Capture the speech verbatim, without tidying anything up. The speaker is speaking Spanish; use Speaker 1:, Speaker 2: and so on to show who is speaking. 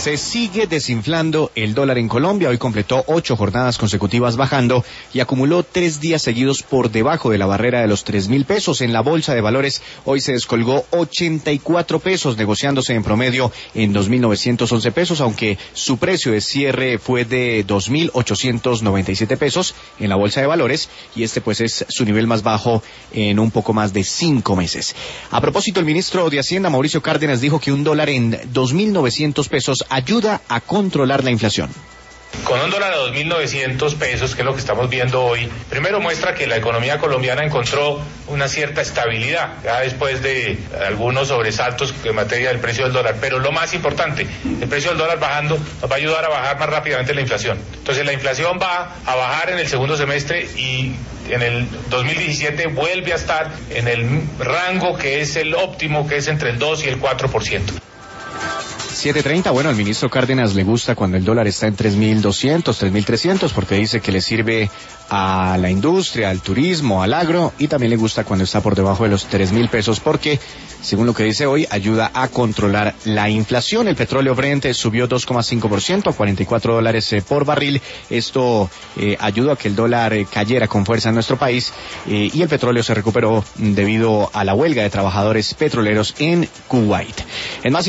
Speaker 1: Se sigue desinflando el dólar en Colombia. Hoy completó ocho jornadas consecutivas bajando y acumuló tres días seguidos por debajo de la barrera de los tres mil pesos. En la bolsa de valores hoy se descolgó ochenta y cuatro pesos, negociándose en promedio en dos mil novecientos once pesos, aunque su precio de cierre fue de dos mil ochocientos noventa y siete pesos en la bolsa de valores, y este pues es su nivel más bajo en un poco más de cinco meses. A propósito, el ministro de Hacienda, Mauricio Cárdenas, dijo que un dólar en dos mil novecientos pesos ayuda a controlar la inflación.
Speaker 2: Con un dólar a dos mil novecientos pesos, que es lo que estamos viendo hoy, primero muestra que la economía colombiana encontró una cierta estabilidad, ya después de algunos sobresaltos en materia del precio del dólar. Pero lo más importante, el precio del dólar bajando nos va a ayudar a bajar más rápidamente la inflación. Entonces la inflación va a bajar en el segundo semestre y en el dos mil diecisiete vuelve a estar en el rango que es el óptimo, que es entre el dos y el cuatro por ciento.
Speaker 1: siete treinta, bueno, al ministro Cárdenas le gusta cuando el dólar está en tres mil doscientos, tres mil trescientos, porque dice que le sirve a la industria, al turismo, al agro, y también le gusta cuando está por debajo de los tres mil pesos, porque, según lo que dice hoy, ayuda a controlar la inflación. El petróleo Brent subió dos coma cinco por ciento a cuarenta y cuatro dólares eh, por barril. Esto eh, ayudó a que el dólar eh, cayera con fuerza en nuestro país, eh, y el petróleo se recuperó debido a la huelga de trabajadores petroleros en Kuwait. En más